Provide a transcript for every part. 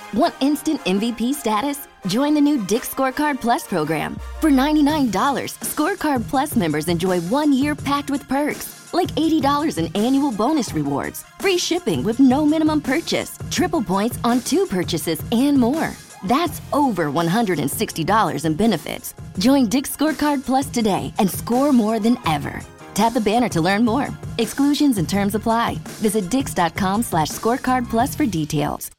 Want instant MVP status? Join the new Dick's Scorecard Plus program. For $99, Scorecard Plus members enjoy 1 year packed with perks, like $80 in annual bonus rewards, free shipping with no minimum purchase, triple points on 2 purchases, and more. That's over $160 in benefits. Join Dick's Scorecard Plus today and score more than ever. Tap the banner to learn more. Exclusions and terms apply. Visit dix.com/scorecard plus for details.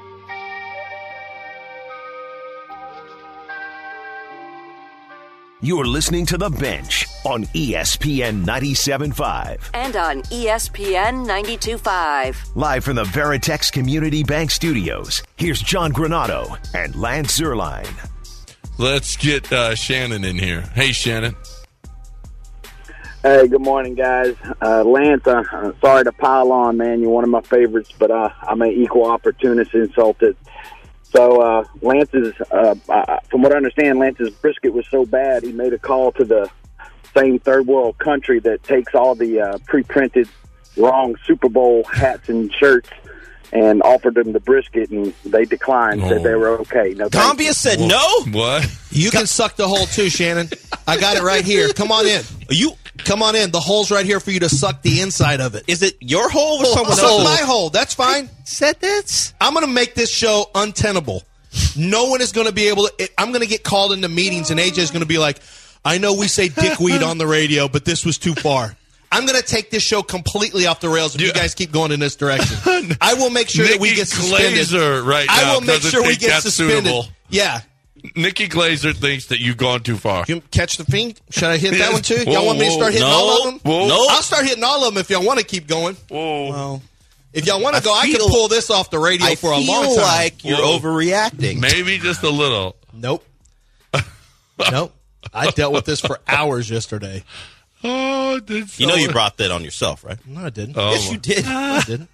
You're listening to The Bench on ESPN 97.5. And on ESPN 92.5. Live from the Veritex Community Bank Studios, here's John Granado and Lance Zierlein. Let's get Shannon in here. Hey, Shannon. Hey, good morning, guys. Lance, I'm sorry to pile on, man. You're one of my favorites, but I'm an equal opportunist insulted. So Lance's, from what I understand, Lance's brisket was so bad he made a call to the same third world country that takes all the pre-printed wrong Super Bowl hats and shirts and offered them the brisket, and they declined, said they were okay. No, Gambia said no? What? You can suck the hole too, Shannon. I got it right here. Come on in. Come on in. The hole's right here for you to suck the inside of it. Is it your hole or someone else's? Suck my hole. That's fine. Said this? I'm going to make this show untenable. No one is going to be able to. I'm going to get called into meetings, and AJ is going to be like, I know we say dickweed on the radio, but this was too far. I'm going to take this show completely off the rails if you guys keep going in this direction. I will make sure that we get suspended. Glazer right now I will make sure we get suspended. Suitable. Yeah. Nikki Glazer thinks that you've gone too far. You catch the fiend? Should I hit that one too? Y'all want me to start hitting all of them? Whoa. I'll start hitting all of them if y'all want to keep going. Whoa. Well, if y'all want to go, I can pull this off the radio for a long time. I feel like you're overreacting. Maybe just a little. Nope. Nope. I dealt with this for hours yesterday. Oh, you know you brought that on yourself, right? No, I didn't. Oh, yes, you did. No, I didn't.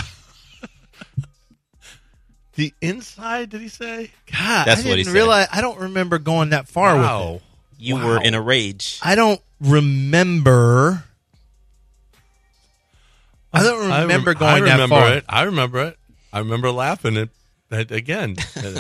The inside, did he say? God, That's I what he didn't said. realize. I don't remember going that far with it. You were in a rage. I don't remember. I don't remember going that far. I remember it. I remember laughing at again.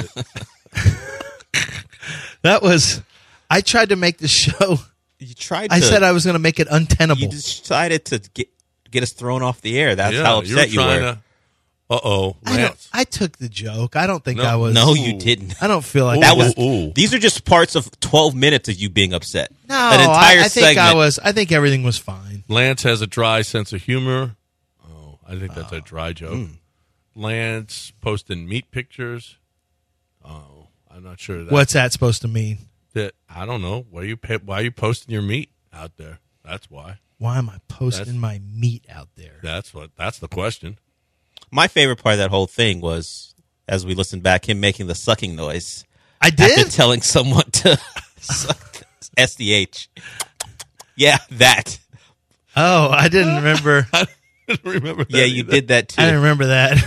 That was. I tried to make the show. You tried. I said I was going to make it untenable. You decided to get us thrown off the air. That's how upset you were. Lance. I took the joke. I don't think I was. No, you didn't. I don't feel like that was. These are just parts of 12 minutes of you being upset. No, an entire I think segment. I was. I think everything was fine. Lance has a dry sense of humor. Oh, I think that's a dry joke. Lance posting meat pictures. Oh, I'm not sure. What's that supposed to mean? That I don't know. Why are you posting your meat out there? That's why. Why am I posting my meat out there? That's the question. My favorite part of that whole thing was, as we listened back, him making the sucking noise. I did? After telling someone to suck SDH. Yeah, that. Oh, I didn't remember. I didn't remember that. Yeah, you did that too. I didn't remember that.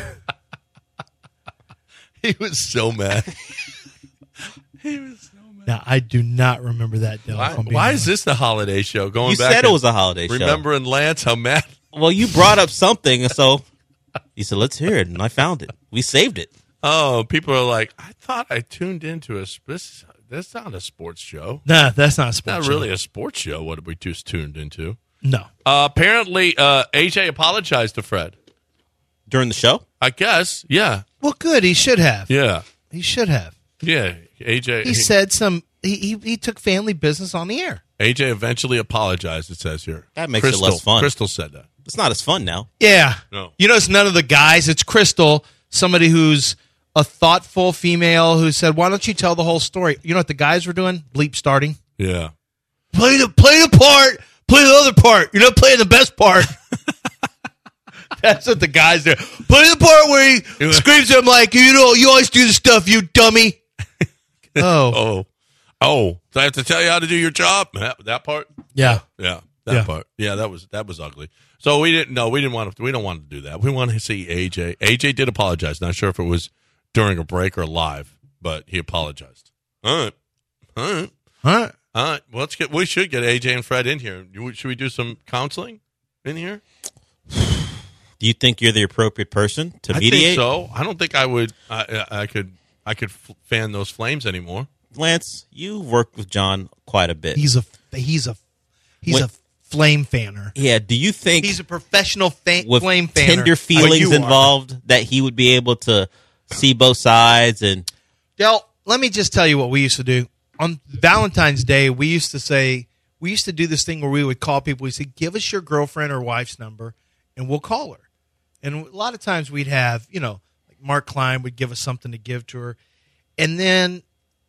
He was so mad. He was so mad. Now, I do not remember that, Del. Why is this the holiday show? Going you back said it was a holiday show. Remembering Lance, how mad. Well, you brought up something, so he said, let's hear it, and I found it. We saved it. Oh, people are like, I thought I tuned into that's not a sports show. Nah, that's not a sports show. Not really a sports show. What did we just tuned into? No. Apparently, AJ apologized to Fred. During the show? I guess, yeah. Well, good. He should have. Yeah. He should have. Yeah, AJ. He said he took family business on the air. AJ eventually apologized, it says here. That makes it less fun. Crystal said that. It's not as fun now. Yeah. No. You know, it's none of the guys. It's Crystal, somebody who's a thoughtful female who said, why don't you tell the whole story? You know what the guys were doing? Bleep starting. Yeah. Play the part. Play the other part. You're not playing the best part. That's what the guys do. Play the part where he screams at him like, you always do the stuff, you dummy. Oh. So I have to tell you how to do your job? That part? Yeah. Yeah. That part. Yeah, that was ugly. So we don't want to do that. We want to see AJ. AJ did apologize. Not sure if it was during a break or live, but he apologized. All right. We should get AJ and Fred in here. Should we do some counseling in here? Do you think you're the appropriate person to mediate? I think so. I don't think I would. I could fan those flames anymore. Lance, you worked with John quite a bit. He's a flame fanner. Yeah. Do you think He's a professional with flame fanner. tender Like feelings you are. involved that he would be able to see both sides? And Del, let me just tell you what we used to do. On Valentine's Day, we used to do this thing where we would call people. We say, give us your girlfriend or wife's number, and we'll call her. And a lot of times we'd have, like Mark Klein would give us something to give to her. And then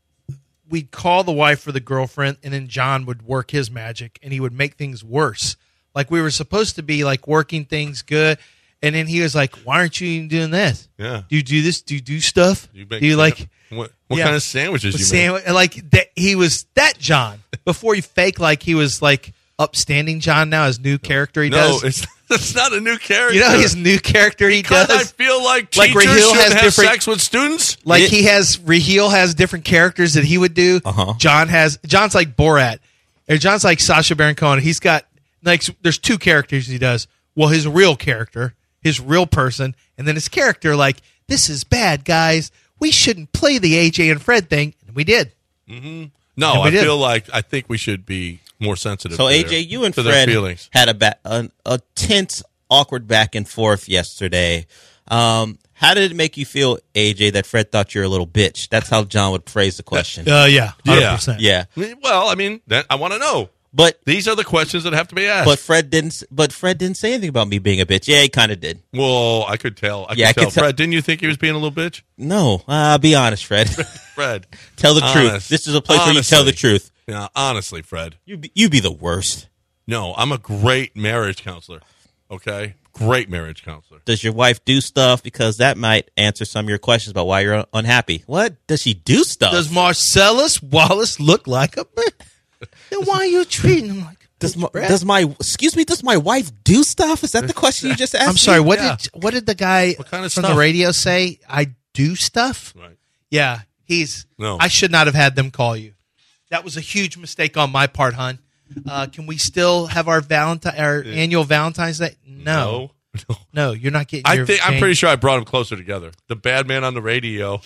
we'd call the wife or the girlfriend, and then John would work his magic, and he would make things worse. Like we were supposed to be like working things good. And then he was like, why aren't you even doing this? Yeah. Do you do this? Do you do stuff? You Do you like... what Yeah. kind of sandwiches you make? Like that, he was that John before he fake like he was like upstanding John now, his new character he does. No, it's not a new character. You know his new character he Because I does. feel like Like teachers Raheel shouldn't has have different- sex with students. Like Raheel has different characters that he would do. Uh-huh. John's like Borat, or John's like Sacha Baron Cohen. He's got like there's two characters he does. Well, his real character, his real person, and then his character like this is bad, guys. We shouldn't play the AJ and Fred thing, and we did. No, And we I did. feel like I think we should be more sensitive. so, to AJ, their, you and to their Fred feelings. had a tense, awkward back and forth yesterday. How did it make you feel, AJ, that Fred thought you were a little bitch? That's how John would phrase the question. Yeah, 100%. Yeah. Well, I mean, I want to know. But These are the questions that have to be asked. But Fred didn't say anything about me being a bitch. Yeah, he kind of did. Well, I could tell. I Yeah, I could tell. could tell. Fred, didn't you think he was being a little bitch? No, be honest, Fred. Fred, Tell the truth. Honest. This is a place where you tell the Honestly. truth. Yeah, honestly, Fred. You be the worst. No, I'm a great marriage counselor. Okay, great marriage counselor. Does your wife do stuff? Because that might answer some of your questions about why you're unhappy. What? Does she do stuff? Does Marcellus Wallace look like a bitch? Then why are you treating him like a Does bitch, Brad? does my wife do stuff? Is that the question you just asked? I'm sorry. me? What did the guy What kind of from stuff? the radio say? I do stuff. Right. Yeah, No. I should not have had them call you. That was a huge mistake on my part, hon. Can we still have our annual Valentine's Day? No, you're not getting. I'm pretty sure I brought them closer together. The bad man on the radio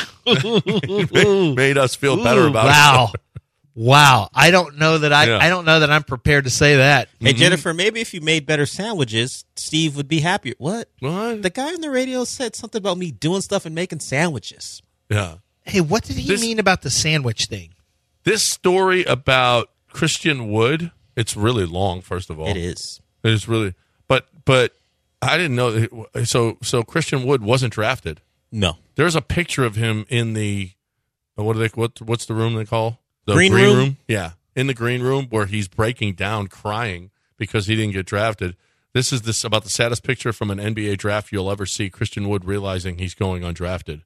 made us feel better about Wow, it. wow. I don't know that Yeah. I don't know that I'm prepared to say that. Hey, Jennifer, maybe if you made better sandwiches, Steve would be happier. What? What? The guy on the radio said something about me doing stuff and making sandwiches. Yeah. Hey, what did he mean about the sandwich thing? This story about Christian Wood, it's really long, first of all. It is. It is really, but I didn't know. So Christian Wood wasn't drafted. No. There's a picture of him in the what's the room they call the Green room? Yeah, in the green room where he's breaking down, crying because he didn't get drafted. This is about the saddest picture from an NBA draft you'll ever see. Christian Wood realizing he's going undrafted.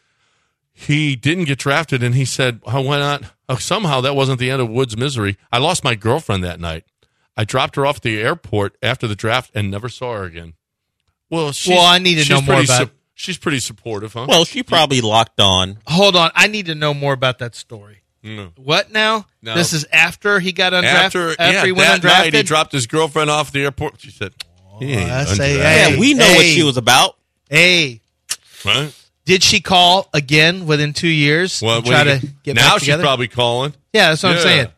He didn't get drafted, and he said, "Oh, why not?" Oh, somehow that wasn't the end of Wood's misery. I lost my girlfriend that night. I dropped her off at the airport after the draft and never saw her again. Well, I need to know more about. She's pretty supportive, huh? Well, she probably locked on. Hold on, I need to know more about that story. No. What now? No. This is after he got undrafted. After he went that night he undrafted. dropped his girlfriend off at the airport. She said, he ain't I say, undrafted. hey. Yeah, we know what she was about. Hey, Right? did she call again within 2 years? Well, and try to get now back she's together? probably calling. Yeah, that's what I'm Yeah. saying.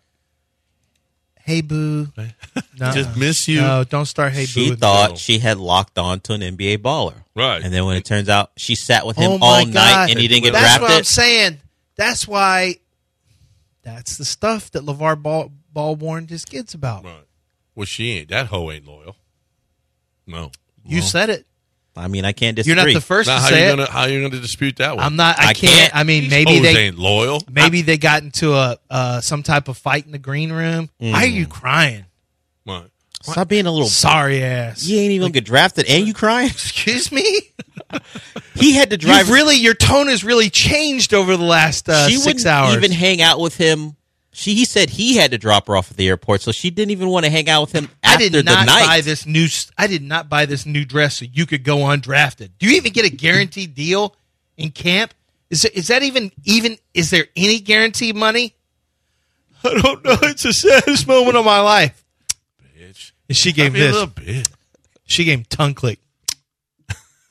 Hey, boo. No, Just miss you. No, don't start. Hey, boo. She with me. thought she had locked on to an NBA baller. Right. And then when it turns out she sat with him Oh my all God. night and he didn't get That's drafted. what I'm saying. That's why. That's the stuff that LeVar Ball warned his kids about. Right. Well, she ain't. That hoe ain't loyal. No. You said it. I mean, I can't You're disagree. not the first Now, to how say you it. gonna how you gonna dispute that one? I'm not. I I can't. can't. I mean, These maybe hoes they ain't loyal. maybe they got into a some type of fight in the green room. Why are you crying? Right. Stop being a little. Sorry ass. You ain't even gonna get drafted, and you crying. Excuse me. He had to drive. Your tone has really changed over the last she 6 wouldn't hours. even hang out with him. He said he had to drop her off at the airport, so she didn't even want to hang out with him I after did not the night. buy this new. I did not buy this new dress so you could go undrafted. Do you even get a guaranteed deal in camp? Is that even? Is there any guaranteed money? I don't know. It's the saddest moment of my life. Bitch. And she gave I mean, a this. little bit. She gave him tongue click.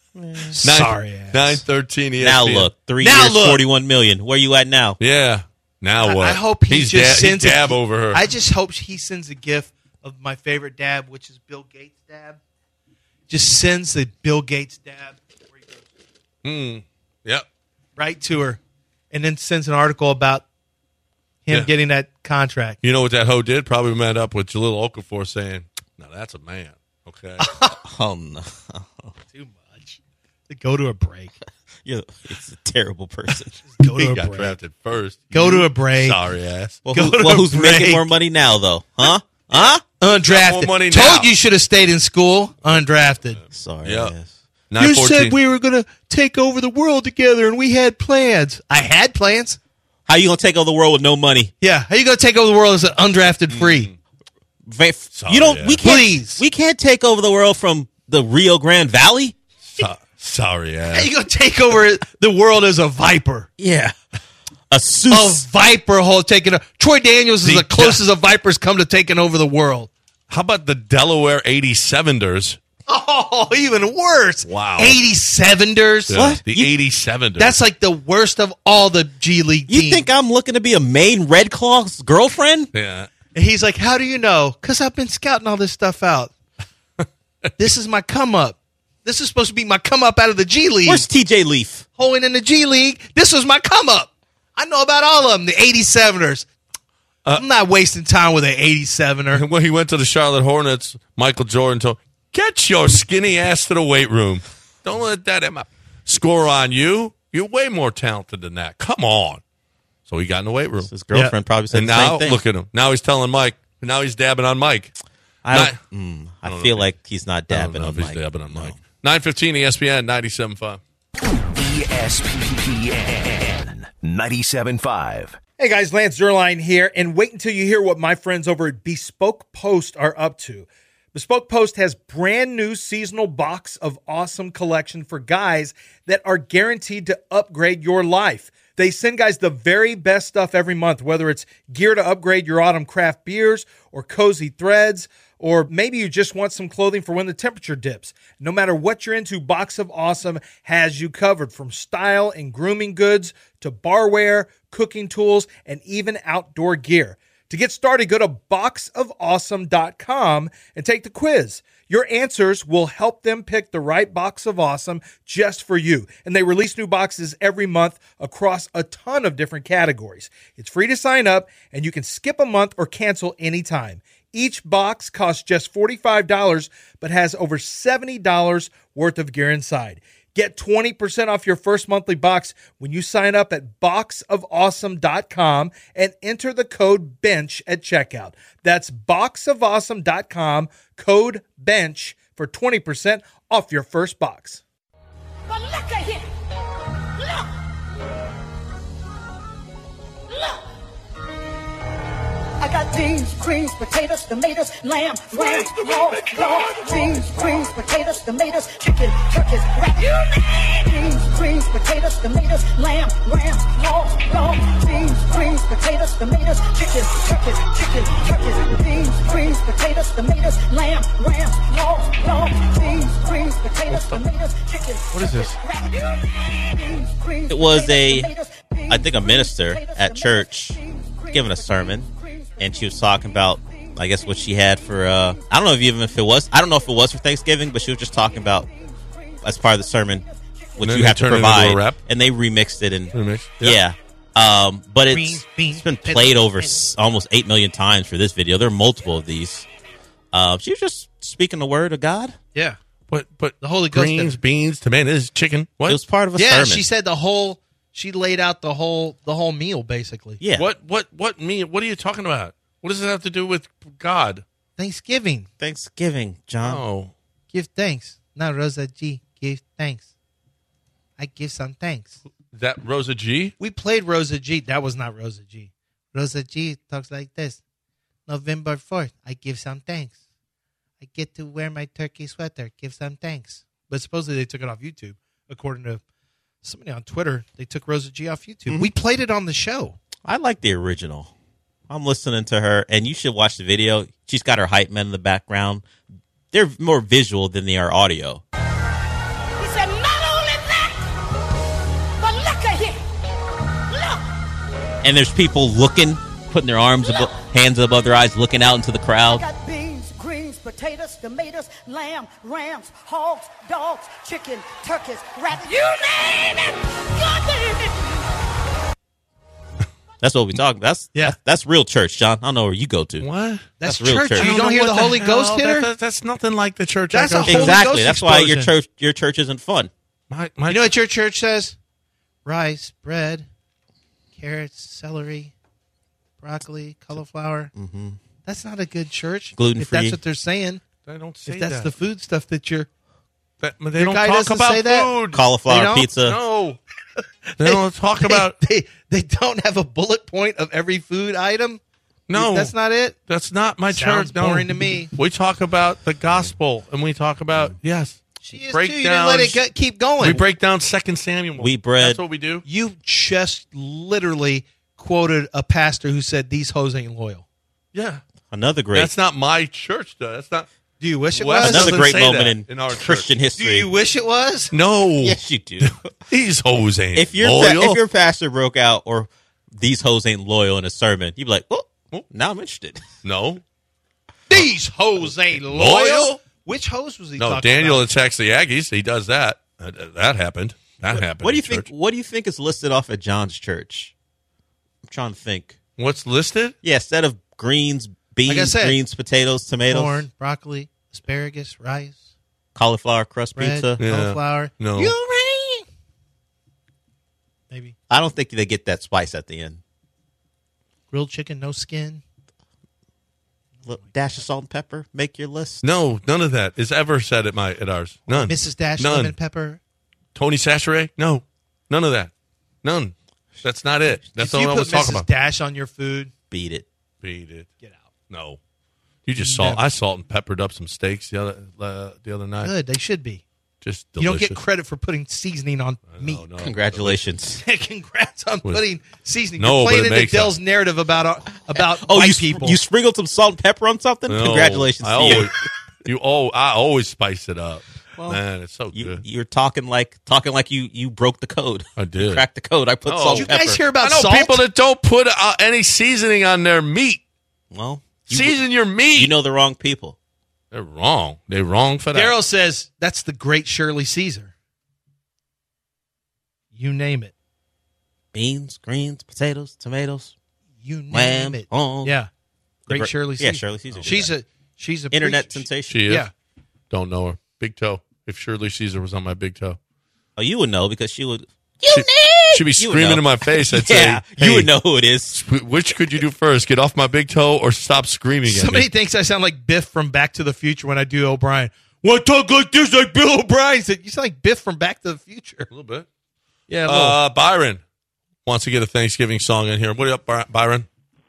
Sorry ass. 913 ESPN. Now look, 3 Now years, look. 41 million. Where you at now? Yeah. Now what? I hope he He's just sends he dab over her. I just hope he sends a gif of my favorite dab, which is Bill Gates' dab. Just sends the Bill Gates dab where he goes Yep. right to her, and then sends an article about him getting that contract. You know what that hoe did? Probably met up with Jalil Okafor saying, "Now that's a man." Okay. Oh, no. Too much. Go to a break. It's a terrible person. Go to He a got break. drafted first. Go to a break. Sorry ass. Well, Go to a who's making break. more money now, though? Huh? Huh? Undrafted. More money Told now. you should have stayed in school. Undrafted. Sorry. Yeah. Yes. You 914. said we were going to take over the world together, and we had plans. I had plans. How you going to take over the world with no money? Yeah. How you going to take over the world as an undrafted free? You don't. yeah. We can't. Please. We can't take over the world from the Rio Grande Valley. Sorry How ass. you going to take over the world as a viper? Yeah. A A Seuss. viper hole taking over. Troy Daniels is The- the closest a viper's come to taking over the world. How about the Delaware 87ers? Oh, even worse. Wow. 87ers. What? The You- 87ers. That's like the worst of all the G League teams. You think I'm looking to be a Maine Red Claw's girlfriend? yeah. And he's like, how do you know? Because I've been scouting all this stuff out. This is my come up. This is supposed to be my come up out of the G League. Where's TJ Leaf? Holding in the G League. This was my come up. I know about all of them, the 87ers. I'm not wasting time with an 87er. And when he went to the Charlotte Hornets, Michael Jordan told, "Get your skinny ass to the weight room. Don't let that score on you. You're way more talented than that. Come on." So he got in the weight room. His girlfriend probably said And the now, same thing. look at him. Now he's telling Mike. Now he's dabbing on Mike. I feel like he's not I don't dabbing know on if he's Mike. dabbing on Mike. 915 ESPN 97.5. ESPN 97.5. Hey guys, Lance Zierlein here, and wait until you hear what my friends over at Bespoke Post are up to. Bespoke Post has brand new seasonal box of awesome collection for guys that are guaranteed to upgrade your life. They send guys the very best stuff every month, whether it's gear to upgrade your autumn craft beers or cozy threads, or maybe you just want some clothing for when the temperature dips. No matter what you're into, Box of Awesome has you covered, from style and grooming goods to barware, cooking tools, and even outdoor gear. To get started, go to boxofawesome.com and take the quiz. Your answers will help them pick the right box of awesome just for you. And they release new boxes every month across a ton of different categories. It's free to sign up, and you can skip a month or cancel anytime. Each box costs just $45, but has over $70 worth of gear inside. Get 20% off your first monthly box when you sign up at boxofawesome.com and enter the code BENCH at checkout. That's boxofawesome.com, code BENCH for 20% off your first box. But look at him. Look. I got beans, greens, potatoes, tomatoes, lamb, lamb, raw, beans, greens, potatoes, tomatoes, chicken, turkeys, rat. Beans, greens, potatoes, tomatoes, lamb, raw, beans, greens, potatoes, tomatoes, chicken, turkeys, beans, greens, potatoes, tomatoes, lamb, raw, beans, greens, potatoes, tomatoes, chicken. What is this? It was I think a minister at church giving a sermon, and she was talking about, I guess, what she had for, I don't know if it was for Thanksgiving, but she was just talking about, as part of the sermon, what And you then have they to turned it into provide. a rap? And they remixed it. And Remix? yeah. But Beans, it's been played over almost 8 million times for this video. There are multiple of these. She was just speaking the word of God. Yeah. But The Holy Ghost greens, did. beans, tomatoes, chicken. What? It was part of a Yeah, sermon. she said she laid out the whole meal, basically. Yeah. What are you talking about? What does it have to do with God? Thanksgiving. Thanksgiving, John. Oh. Give thanks. Not Rosa G. Give thanks. I give some thanks. Is that Rosa G? We played Rosa G. That was not Rosa G. Rosa G talks like this. November 4th, I give some thanks. I get to wear my turkey sweater. Give some thanks. But supposedly they took it off YouTube. According to somebody on Twitter, they took Rosa G off YouTube. Mm-hmm. We played it on the show. I like the original. I'm listening to her, and you should watch the video. She's got her hype men in the background. They're more visual than they are audio. He said, And there's people looking, putting their hands above their eyes, looking out into the crowd. I got beans, greens, potatoes, tomatoes, lamb, rams, hogs, dogs, chicken, turkeys, rabbits. You name it! God damn it! That's what we talk. That's real church, John. I don't know where you go to. What? That's real church. church. You don't hear the Holy Ghost hitter? That's nothing like the church. That's I go a to. Holy Exactly. Ghost That's why explosion. your church isn't fun. My, You know what your church says? Rice, bread, carrots, celery, broccoli, cauliflower. Mm-hmm. That's not a good church. Gluten-free. If that's what they're saying. they don't say If that's that. the food stuff that you're... But they Your don't guy talk doesn't about say that? food. They Cauliflower don't? pizza. No. They don't talk about... They don't have a bullet point of every food item? No. That's not it? That's not my Sounds church. No. boring to me. We talk about the gospel, and we talk about, yes. She is too. You didn't let it keep going. We break down 2 Samuel. Wheat bread. That's what we do. You just literally quoted a pastor who said these hoes ain't loyal. Yeah. Another great. That's not my church, though. That's not... Do you wish it Wes was? Another doesn't great say moment that in our Christian church. history. Do you wish it was? No. Yes, you do. These hoes ain't if loyal. your pastor broke out or these hoes ain't loyal in a sermon, you'd be like, oh, now I'm interested. No. These hoes ain't loyal. Loyal? Which hoes was he No, talking Daniel about? attacks the Aggies. He does that. That happened. That happened. What do you in think? church. What do you think is listed off at John's church? I'm trying to think. What's listed? Yeah, instead of greens, beans, Like I said, greens, potatoes, tomatoes, Corn, broccoli, asparagus, rice, cauliflower crust bread, pizza. Yeah. cauliflower. No. You ring. Maybe. I don't think they get that spice at the end. Grilled chicken, no skin. Little dash of salt and pepper. Make your list. No, none of that is ever said at ours. None. Mrs. Dash, None. lemon pepper. Tony Sachere? No. None of that. None. That's not it. That's If all you I put was talking Mrs. about. Dash on your food, Beat it. Beat it. get out. No. You just salt. I salt and peppered up some steaks the other night. Good, they should be. Just You delicious. don't get credit for putting seasoning on meat. No. Congratulations. Congrats on putting seasoning. No, You're but playing it into makes Dell's narrative about Oh, white you people. you sprinkled some salt and pepper on something? No, Congratulations I to you. always, I always spice it up. Man, it's so good. You're talking like you broke the code. I did. You cracked the code. I put salt Did you and pepper. guys hear about I know salt? people that don't put any seasoning on their meat. Well, Season your meat. you know the wrong people. They're wrong. They're wrong for that. Daryl says that's the great Shirley Caesar. You name it. Beans, greens, potatoes, tomatoes. You name Lamb, it. oh. Yeah. Great great- Shirley Caesar. yeah, Shirley Caesar did She's a Internet preach- sensation. She is. Yeah. Don't know her. Big toe. If Shirley Caesar was on my big toe, Oh, you would know because she would. she'd be You would screaming know. in my face. I'd Yeah, say, you "Hey, would know who it is. Which could you do first? Get off my big toe or stop screaming at Somebody me?" thinks I sound like Biff from Back to the Future when I do O'Brien. Well, I talk like this like Bill O'Brien said. You sound like Biff from Back to the Future. A little bit. Yeah, a little. Byron wants to get a Thanksgiving song in here. What up, Byron?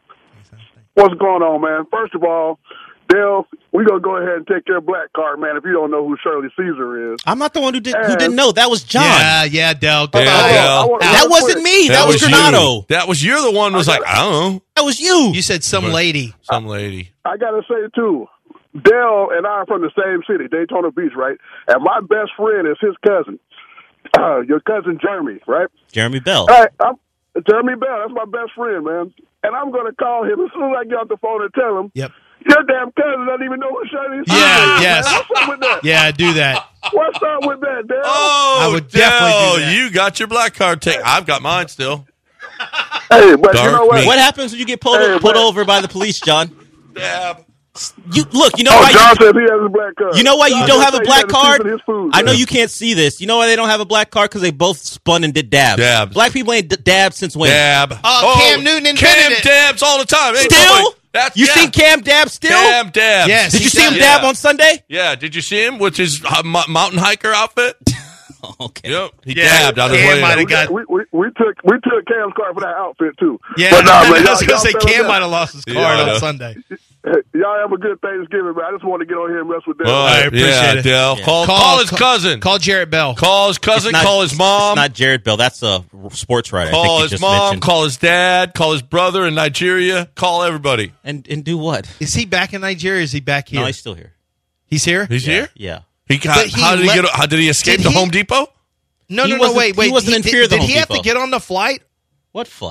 What's going on, man? First of all, Dale, we're going to go ahead and take your black card, man, if you don't know who Shirley Caesar is. I'm not the one who didn't know. That was John. Yeah, Del. Yeah, Del. That wasn't me. That was you. Granado. That was you're the one who was like, I don't know. That was you. You said some lady. Some lady. I got to say, too, Dale and I are from the same city, Daytona Beach, right? And my best friend is his cousin, your cousin Jeremy, right? Jeremy Bell. All right, Jeremy Bell, that's my best friend, man. And I'm going to call him as soon as I get off the phone and tell him, Yep. your damn cousin doesn't even know who Shirley Caesar Yeah, is. yes. Man. What's up with that? Yeah, do that. What's up with that, Dale? Oh, I would definitely do that. You got your black card taken. I've got mine still. Hey, but you Dark know what? meat. What happens when you get pulled over by the police, John? Dab. You look. You know Oh, why? John says he has a black card. You know why you John don't just have a said he black had to card? season his food, I know man. you can't see this. You know why they don't have a black card? Because they both spun and did dabs. Dabs. Black people ain't dabbed since when? Dab. Cam Newton invented Cam it. dabs all the time. Ain't Still? nobody- That's, You yeah. seen Cam dab still? Cam dabs. Yes. Did you he see him does. dab on Sunday? Yeah. Did you see him with his mountain hiker outfit? Okay. Yep. He Yeah, dabbed out his Cam way. might in. have got. We took Cam's card for that outfit too. Yeah, but nah, man, I was going to say fellas, Cam might have lost his card Yeah, I know. on Sunday. y'all have a good Thanksgiving, man. I just want to get on here and mess with them. Well, I appreciate yeah, it. Dale. Yeah. Call his cousin. Call Jarrett Bell. Call his cousin. Call his mom. It's not Jared Bell. That's a sports writer. I Call think you his just mom. mentioned. Call his dad. Call his brother in Nigeria. Call everybody. And do what? Is he back in Nigeria? Or is he back here? No, he's still here. He's here? He's here. Yeah. He got. But he how did he let- get? How did he escape Did to he- Home Depot? No, He no, wasn't- wait. he wasn't in fear of the Did Home he have to Depot. get on the flight? What flight?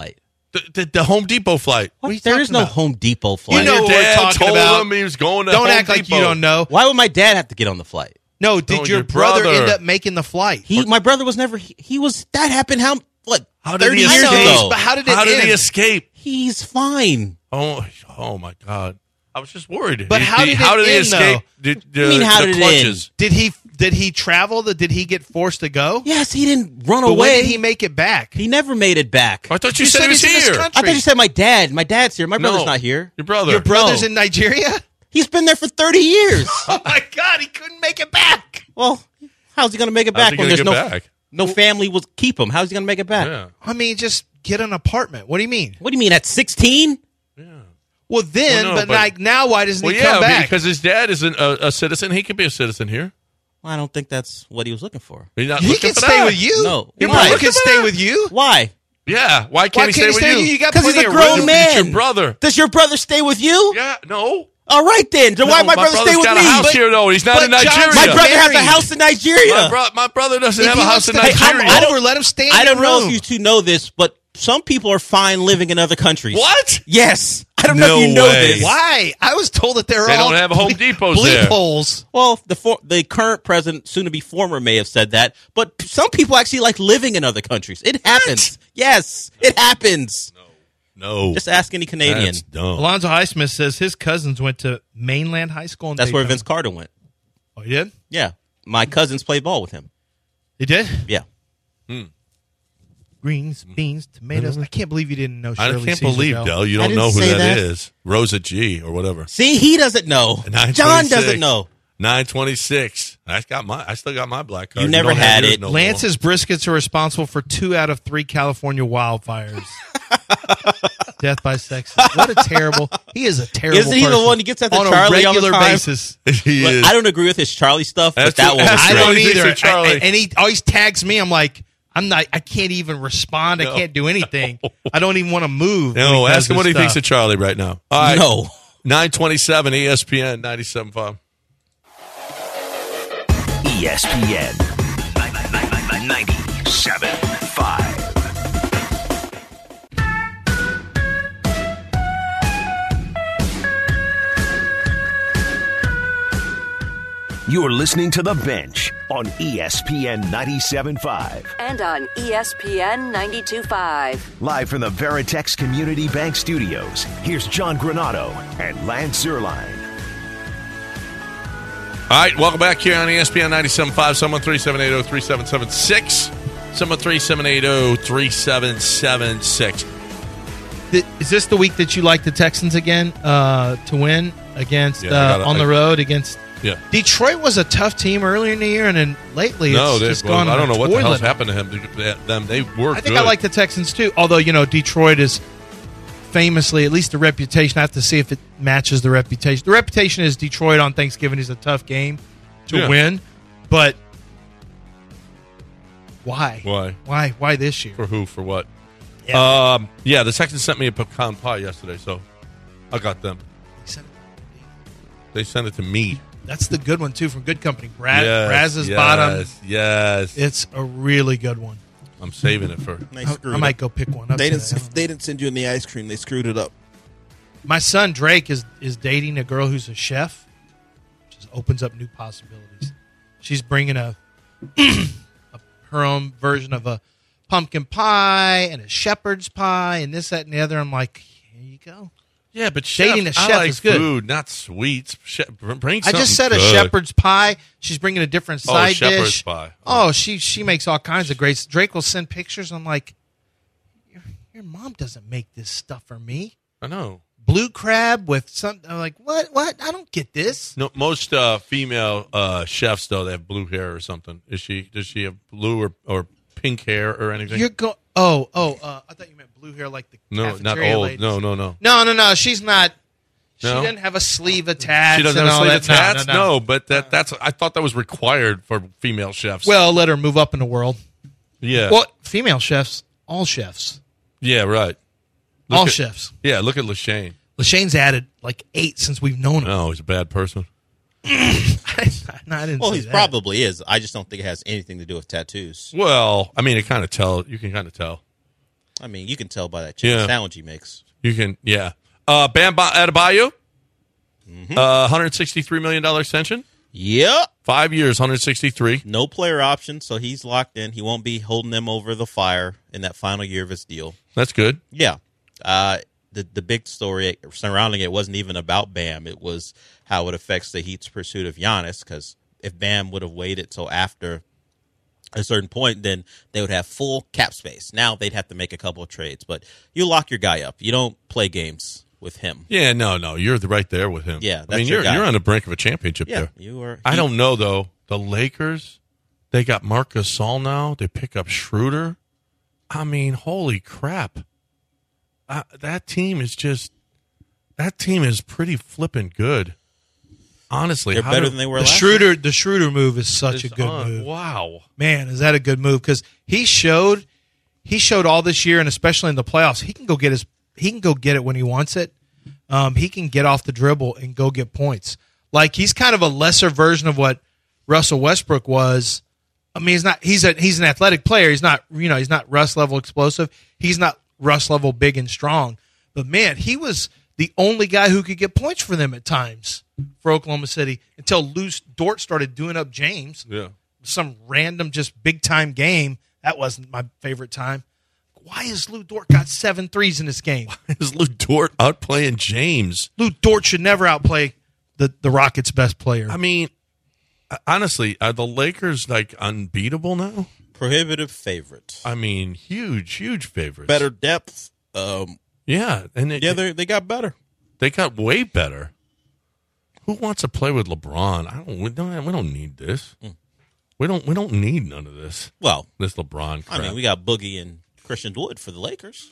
The Home Depot flight. What? There is no Home Depot flight. You know Your what we're dad talking told about. him he was going to Don't Home act like Depot. you don't know. Why would my dad have to get on the flight? No, did No, your your brother brother. end up making the flight? My brother was never. He was. That happened. How 30 years years ago? But how did it How did end? he escape? He's fine. Oh my God! I was just worried. But how did he it escape? how the did it clutches? Did he travel? Did he get forced to go? Yes, he didn't run But away. when did he make it back? He never made it back. I thought you You said he was he's in this here. country. I thought you said my dad. My dad's here. My brother's not here. Your brother. Your brother's No. in Nigeria? He's been there for 30 years. Oh my God, he couldn't make it back. Well, how's he going to make it How's back he when gonna there's get no back? no family will keep him? How's he going to make it back? Yeah. I mean, just get an apartment. What do you mean? What do you mean at 16? Well, then, Well, no, but but- like now, why doesn't Well, he come yeah, back? because his dad is a citizen. He could be a citizen here. I don't think that's what he was looking for. He's not he looking can for stay that. with you. No. Your Why? brother can stay with you. Why? Yeah. Why can't Why he can't stay with you? You got Because he's plenty a of grown room. man. It's your brother. Does your brother stay with you? Yeah. No. All right then. Then why No, my brother brother's stay with got me? a house But here, though. He's not but in Nigeria. John's my brother has a married. house in Nigeria. My brother doesn't If have he a wants house in to Nigeria. come over, let him stay in I don't your know room. if you two know this, but some people are fine living in other countries. What? Yes. I don't know No if you know way. this. Why? I was told that they're They all don't have Home Depots bleep there. holes. Well, the current president, soon to be former, may have said that, but some people actually like living in other countries. It happens. Yes, it happens. No. Just ask any Canadian. That's dumb. Alonzo Highsmith says his cousins went to Mainland High School. In That's where Daytona. Vince Carter went. Oh, he did? Yeah, my cousins played ball with him. He did? Yeah. Greens, beans, tomatoes. I can't believe you didn't know Shirley I can't Caesar, believe, Dell. Del, you I don't didn't know who say that that. is. Rosa G or whatever. See, he doesn't know. 926. John doesn't know. 926. I still got my black card. You never don't have had yours it. no more. Lance's briskets are responsible for 2 out of 3 California wildfires. Death by sex. What a terrible. He is a terrible Isn't he the person one who gets at the on Charlie a all the regular time? basis? He But is. I don't agree with his Charlie stuff, but That's that what- one was that's I great. don't He thinks either. of Charlie. And he always tags me. I'm like, I can't even respond. I can't do anything. I don't even want to move. No, when he ask does him what he this thinks stuff. of Charlie right now. All right. No. 927 ESPN 97.5. ESPN 97.5. You're listening to The Bench on ESPN 97.5. And on ESPN 92.5. Live from the Veritex Community Bank Studios, here's John Granado and Lance Zierlein. All right, welcome back here on ESPN 97.5. Someone 3780-3776. Someone 3780-3776. Is this the week that you like the Texans again to win against on the road against? Yeah. Detroit was a tough team earlier in the year, and then lately it's just gone. I don't know what the toilet. hell's happened to them. They were I think good. I like the Texans too. Although Detroit is famously, at least the reputation. I have to see if it matches the reputation. The reputation is Detroit on Thanksgiving is a tough game to win, but why? Why this year? For who? For what? Yeah. The Texans sent me a pecan pie yesterday, so I got them. They sent it to me. That's the good one too from Good Company. Yes, Braz's yes, Bottom. Yes, It's a really good one. I'm saving it for. I might go pick one up. They today. didn't send you any ice cream. They screwed it up. My son Drake is dating a girl who's a chef. Just opens up new possibilities. She's bringing her own version of a pumpkin pie and a shepherd's pie and this, that, and the other. I'm like, here you go. Yeah, but dating a chef I like is good. food, not sweets. Bring I just said something a good. shepherd's pie. She's bringing a different side shepherd's dish. pie. Oh, she makes all kinds of great. Drake will send pictures. I'm like, your mom doesn't make this stuff for me. I know. Blue crab with something. I'm like, what? I don't get this. No, most female chefs though they have blue hair or something. Does she have blue or pink hair or anything? You're go. I thought you meant blue hair like the No, not cafeteria old. ladies. No. No. She's not. She No? doesn't have a sleeve attached. She doesn't and have all sleeve that. attached. No. But that's. I thought that was required for female chefs. Well, let her move up in the world. yeah. Well, female chefs, all chefs, Yeah. Right. all at- chefs. Yeah. Look at Lashane. Lashane's added like 8 since we've known him. No, he's a bad person. I didn't Well, say he that. probably is. I just don't think it has anything to do with tattoos. Well, I mean, it kind of tell. You can kind of tell. I mean, you can tell by that chicken sandwich he makes. You can, yeah. Bam Adebayo, $163 million extension. Yep. 5 years, 163. No player option, so he's locked in. He won't be holding them over the fire in that final year of his deal. That's good. Yeah. The big story surrounding it wasn't even about Bam. It was how it affects the Heat's pursuit of Giannis, because if Bam would have waited till after a certain point, then they would have full cap space. Now they'd have to make a couple of trades, but you lock your guy up. You don't play games with him. Yeah, no, you're right there with him. Yeah, I mean, you're on the brink of a championship there. You are. I don't know though. The Lakers, they got Marc Gasol now. They pick up Schroeder. I mean, holy crap! That team is pretty flippin' good. Honestly, they're better than they were last year. The Schroeder move is such a good move. Wow, man, is that a good move? Because he showed all this year, and especially in the playoffs, he can go get it when he wants it. He can get off the dribble and go get points. Like, he's kind of a lesser version of what Russell Westbrook was. I mean, he's an athletic player. He's not Russ level explosive. He's not Russ level big and strong. But man, he was the only guy who could get points for them at times for Oklahoma City until Lou Dort started doing up James. Yeah. Some random just big time game. That wasn't my favorite time. Why has Lou Dort got 7 threes in this game? Why is Lou Dort outplaying James? Lou Dort should never outplay the Rockets' best player. I mean, honestly, are the Lakers like unbeatable now? Prohibitive favorite. I mean, huge favorites. Better depth. Yeah, and they got better. They got way better. Who wants to play with LeBron? We don't need this. We don't need none of this. Well, this LeBron crap. I mean, we got Boogie and Christian Wood for the Lakers.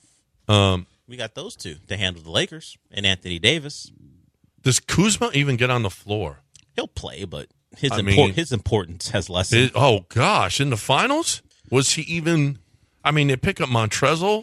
We got those two to handle the Lakers, and Anthony Davis. Does Kuzma even get on the floor? He'll play, but his importance has lessened. Oh gosh, in the finals, was he even? I mean, they pick up Montrezl.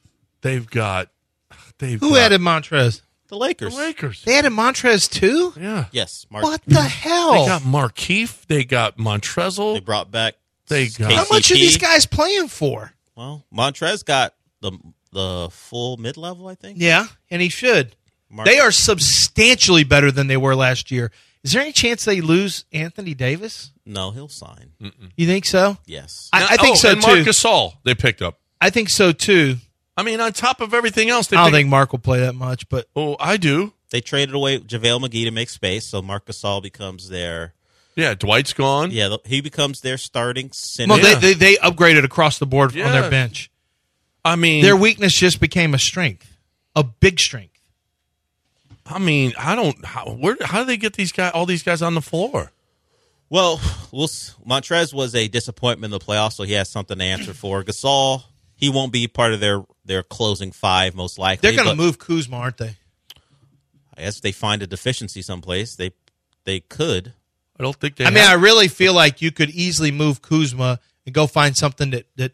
Who added Montrez? The Lakers. They added Montrez too? Yeah. Yes. What the hell? They got Markieff. They got Montrezl. They brought back. How much are these guys playing for? Well, Montrez got the full mid-level, I think. Yeah, and he should. They are substantially better than they were last year. Is there any chance they lose Anthony Davis? No, he'll sign. You think so? Yes. I think so, and too. Marc Gasol they picked up. I think so, too. I mean, on top of everything else, I don't think Mark will play that much, but I do. They traded away JaVale McGee to make space, so Marc Gasol becomes their. Yeah, Dwight's gone. Yeah, he becomes their starting center. Well, they upgraded across the board on their bench. I mean, their weakness just became a strength, a big strength. I mean, how do they get all these guys on the floor? Well, Montrez was a disappointment in the playoffs, so he has something to answer for. Gasol, he won't be part of their closing five, most likely. They're going to move Kuzma, aren't they? I guess if they find a deficiency someplace, they could. I don't think they. I mean, I really feel like you could easily move Kuzma and go find something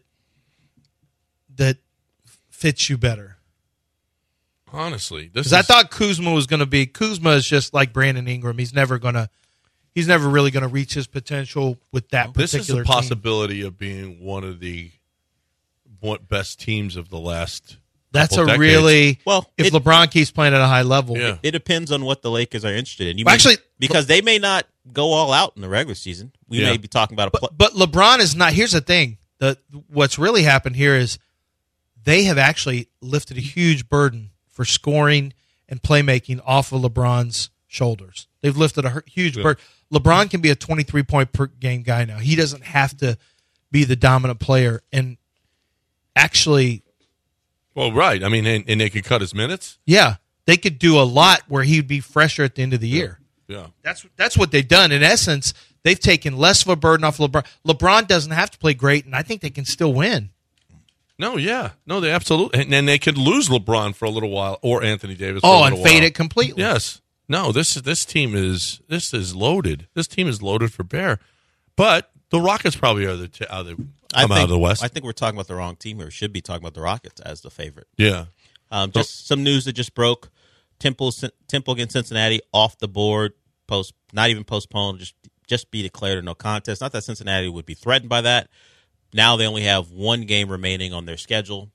that fits you better. Honestly, because I thought Kuzma was going to be. Kuzma is just like Brandon Ingram. He's never really going to reach his potential with that particular team. This is a possibility of being one of the best teams of the last. That's a decades. Really if LeBron keeps playing at a high level. Yeah. It depends on what the Lakers are interested in. Because they may not go all out in the regular season. We may be talking about but LeBron is not. Here's the thing: what's really happened here is they have actually lifted a huge burden for scoring and playmaking off of LeBron's shoulders. They've lifted a huge burden. LeBron can be a 23-point per game guy now. He doesn't have to be the dominant player. And actually, well, right. I mean, and they could cut his minutes. Yeah, they could do a lot where he'd be fresher at the end of the year. Yeah, that's what they've done. In essence, they've taken less of a burden off LeBron. LeBron doesn't have to play great, and I think they can still win. No, they absolutely, and then they could lose LeBron for a little while or Anthony Davis. For a little fade while. it completely. Yes, no. This team is loaded. This team is loaded for bear. But the Rockets probably are out of the West. I think we're talking about the wrong team here. We should be talking about the Rockets as the favorite. Yeah. Just some news that just broke. Temple against Cincinnati off the board. Not even postponed. Just be declared a no contest. Not that Cincinnati would be threatened by that. Now they only have one game remaining on their schedule.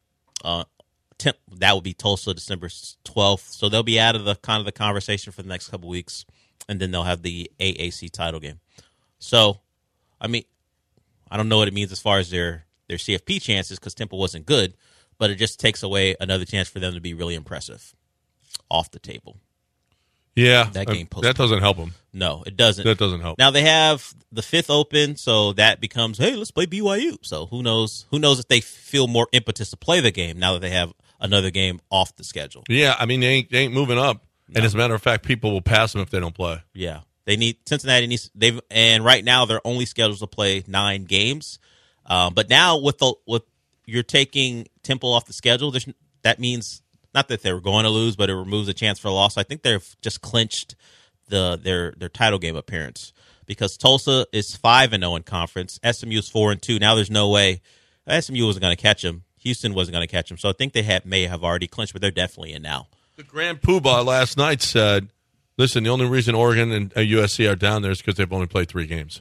That would be Tulsa, December 12th. So they'll be out of the conversation for the next couple weeks, and then they'll have the AAC title game. So, I mean, I don't know what it means as far as their CFP chances because Temple wasn't good, but it just takes away another chance for them to be really impressive off the table. Yeah, that game that doesn't help them. No, it doesn't. That doesn't help. Now they have the 5th open, so that becomes, hey, let's play BYU. So who knows? Who knows if they feel more impetus to play the game now that they have another game off the schedule? Yeah, I mean they ain't moving up, and as a matter of fact, people will pass them if they don't play. Yeah, Cincinnati needs and right now they're only scheduled to play 9 games, but now with you're taking Temple off the schedule, that means. Not that they were going to lose, but it removes a chance for a loss. I think they've just clinched their title game appearance because Tulsa is 5-0 in conference. SMU is 4-2. Now there's no way SMU wasn't going to catch them. Houston wasn't going to catch them. So I think they may have already clinched, but they're definitely in now. The Grand Poobah last night said, "Listen, the only reason Oregon and USC are down there is because they've only played 3 games.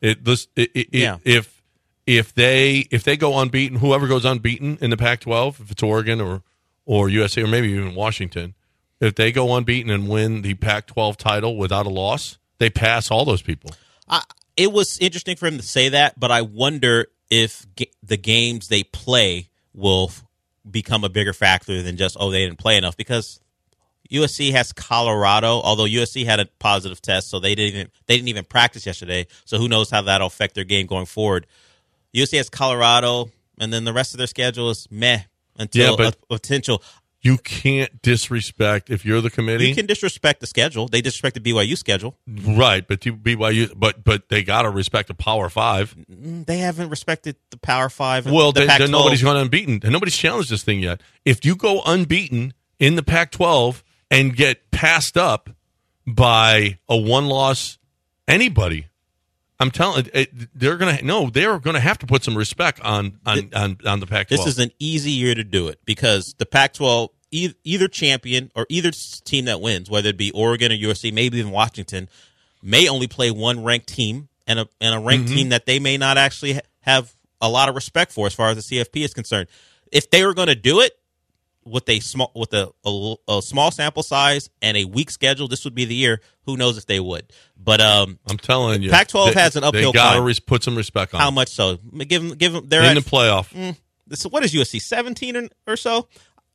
If they go unbeaten, whoever goes unbeaten in the Pac-12, if it's Oregon or USC, or maybe even Washington, if they go unbeaten and win the Pac-12 title without a loss, they pass all those people." It was interesting for him to say that, but I wonder if the games they play will become a bigger factor than just, they didn't play enough, because USC has Colorado, although USC had a positive test, so they didn't even practice yesterday, so who knows how that'll affect their game going forward. USC has Colorado, and then the rest of their schedule is meh. Until a potential. You can't disrespect, if you're the committee. You can disrespect the schedule. They disrespect the BYU schedule. Right, but BYU, but they got to respect the Power 5. They haven't respected the Power 5. Well, then nobody's gone unbeaten. And nobody's challenged this thing yet. If you go unbeaten in the Pac-12 and get passed up by a one-loss anybody, I'm telling they're going to have to put some respect on the Pac-12. This is an easy year to do it because the Pac-12, either champion or either team that wins, whether it be Oregon or USC, maybe even Washington, may only play one ranked team and a ranked team that they may not actually have a lot of respect for as far as the CFP is concerned. If they were going to do it with a small sample size and a weak schedule, this would be the year. Who knows if they would? But I'm telling you, Pac-12 has an uphill climb. They got to put some respect on. How much so? Give them. They're in the playoff. What is USC 17 or so?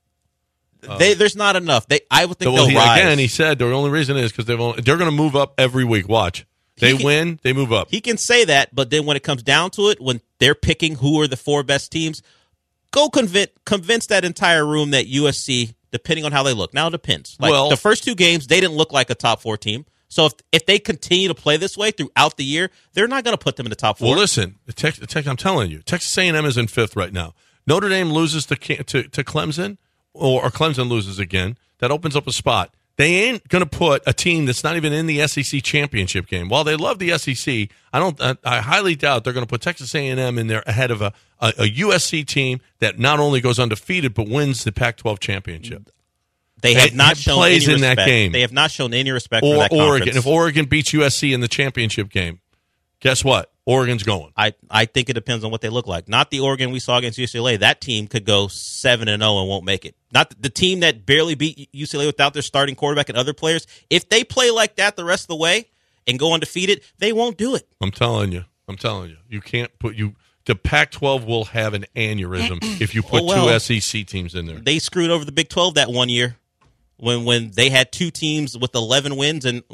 There's not enough. I would think they'll rise. Again, he said the only reason is because they're going to move up every week. Watch. They win, they move up. He can say that, but then when it comes down to it, when they're picking who are the 4 best teams, go convince that entire room that USC, depending on how they look. Now it depends. The first 2 games, they didn't look like a top 4 team. So if they continue to play this way throughout the year, they're not going to put them in the top 4. Well, listen, I'm telling you, Texas A&M is in 5th right now. Notre Dame loses to Clemson, or Clemson loses again. That opens up a spot. They ain't going to put a team that's not even in the SEC championship game. While they love the SEC, I highly doubt they're going to put Texas A&M in there ahead of a USC team that not only goes undefeated but wins the Pac-12 championship. They have not shown plays any in respect. that game. They have not shown any respect for that conference. Oregon. If Oregon beats USC in the championship game, guess what? Oregon's going. I think it depends on what they look like. Not the Oregon we saw against UCLA. That team could go 7-0 and won't make it. Not the team that barely beat UCLA without their starting quarterback and other players. If they play like that the rest of the way and go undefeated, they won't do it. I'm telling you. You can't put the Pac-12 will have an aneurysm if you put 2 SEC teams in there. They screwed over the Big 12 that one year when they had 2 teams with 11 wins and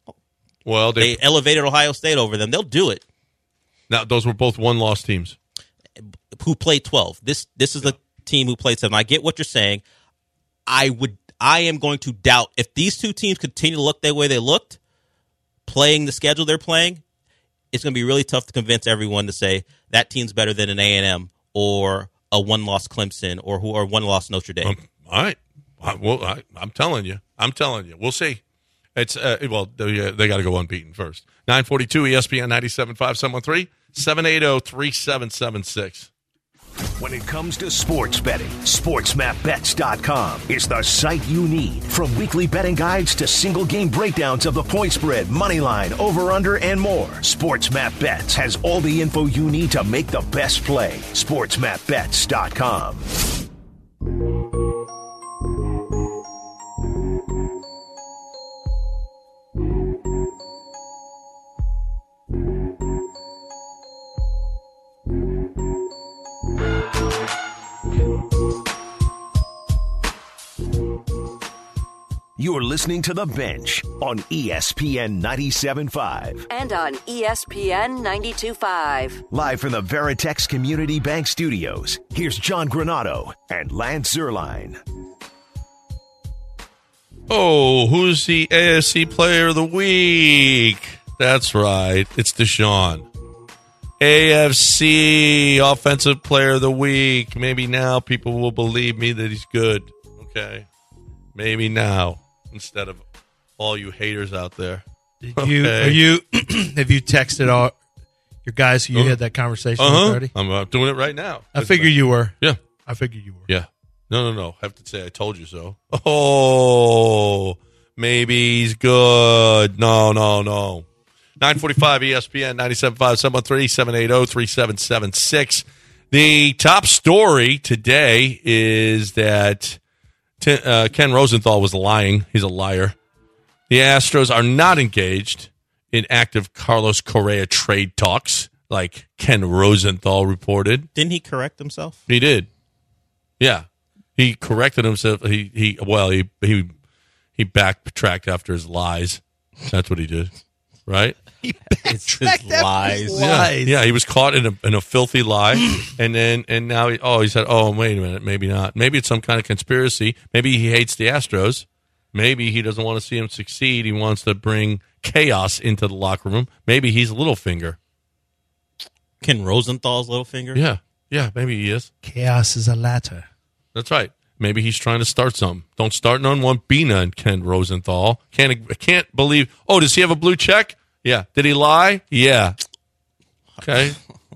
they elevated Ohio State over them. They'll do it. Now, those were both one-loss teams. Who played 12. This is a team who played 7. I get what you're saying. I am going to doubt if these 2 teams continue to look the way they looked, playing the schedule they're playing, it's going to be really tough to convince everyone to say that team's better than an A&M or a one-loss Clemson or one-loss Notre Dame. All right. Well, I'm telling you. We'll see. It's they got to go unbeaten first. 942 ESPN 97.5 780-3776. When it comes to sports betting, SportsMapBets.com is the site you need. From weekly betting guides to single game breakdowns of the point spread, money line, over/under, and more, SportsMapBets has all the info you need to make the best play. SportsMapBets.com. You're listening to The Bench on ESPN 97.5. And on ESPN 92.5. Live from the Veritex Community Bank Studios, here's John Granado and Lance Zierlein. Oh, who's the AFC Player of the Week? That's right. It's Deshaun. AFC Offensive Player of the Week. Maybe now people will believe me that he's good. Okay. Maybe now instead of all you haters out there. Have you texted all your guys who you had that conversation with already? I'm doing it right now. I figured you were. Yeah. I figured you were. Yeah. No. I have to say I told you so. Oh, maybe he's good. No. 945 ESPN 97.5 713-780-3776. The top story today is that Ken Rosenthal was lying. He's a liar. The Astros are not engaged in active Carlos Correa trade talks, like Ken Rosenthal reported. Didn't he correct himself? He did. Yeah, he corrected himself. He backtracked after his lies. That's what he did, right? He backtracked after his lies. Yeah. He was caught in a filthy lie, and now he said, "Oh, wait a minute, maybe not. Maybe it's some kind of conspiracy. Maybe he hates the Astros. Maybe he doesn't want to see them succeed. He wants to bring chaos into the locker room. Maybe he's Littlefinger." Ken Rosenthal's Littlefinger? Yeah, maybe he is. Chaos is a ladder. That's right. Maybe he's trying to start something. Don't start none, won't be none, Ken Rosenthal. Can't believe. Oh, does he have a blue check? Yeah. Did he lie? Yeah. Okay.